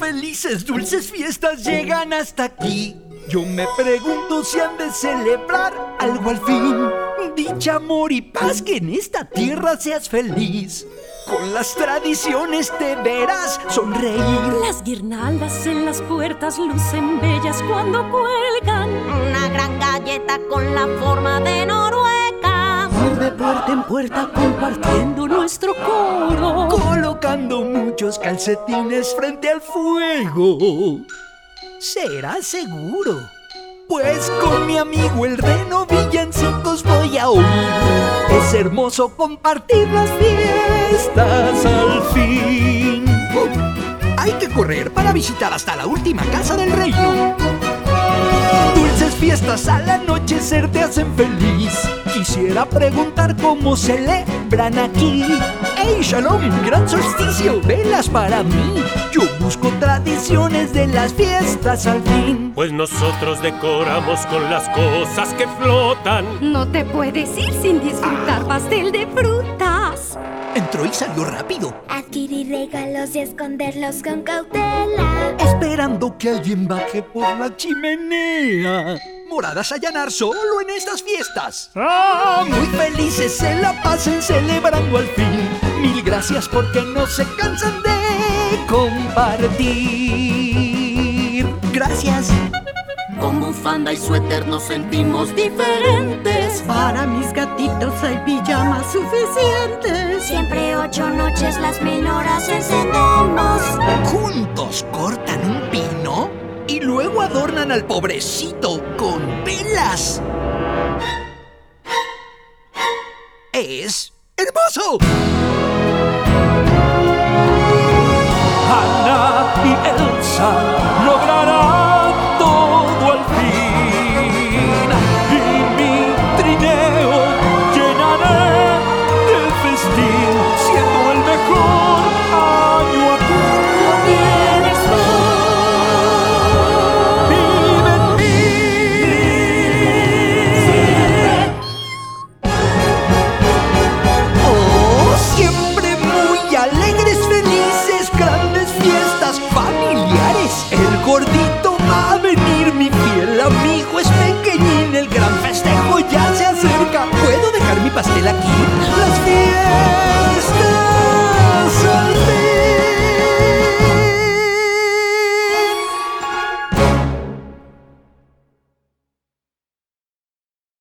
felices, dulces fiestas llegan hasta aquí. Yo me pregunto si han de celebrar algo al fin. Dicha, amor y paz, que en esta tierra seas feliz. Con las tradiciones te verás sonreír. Las guirnaldas en las puertas lucen bellas cuando cuelgan una gran galleta con la forma de Noruega. Ir de puerta en puerta compartiendo nuestro coro, colocando muchos calcetines frente al fuego. ¿Será seguro? Pues con mi amigo el reno villancicos voy a oír. Es hermoso compartir las fiestas al fin. Hay que correr para visitar hasta la última casa del reino. Dulces fiestas al anochecer te hacen feliz. Quisiera preguntar cómo celebran aquí. ¡Hey, Shalom! ¡Gran solsticio! ¡Velas para mí! Yo busco tradiciones de las fiestas al fin. Pues nosotros decoramos con las cosas que flotan. No te puedes ir sin disfrutar pastel de frutas. Entró y salió rápido, Adquirir regalos y esconderlos con cautela. esperando que alguien baje por la chimenea. Moradas a allanar solo en estas fiestas. Muy felices se la pasen celebrando al fin. Mil gracias porque no se cansan de compartir. Gracias. Con bufanda y suéter nos sentimos diferentes. Para mis gatitos hay pijamas suficientes. Siempre 8 noches las menoras encendemos. Juntos cortan un pino y luego adornan al pobrecito con velas. ¡Es hermoso! Anna y Elsa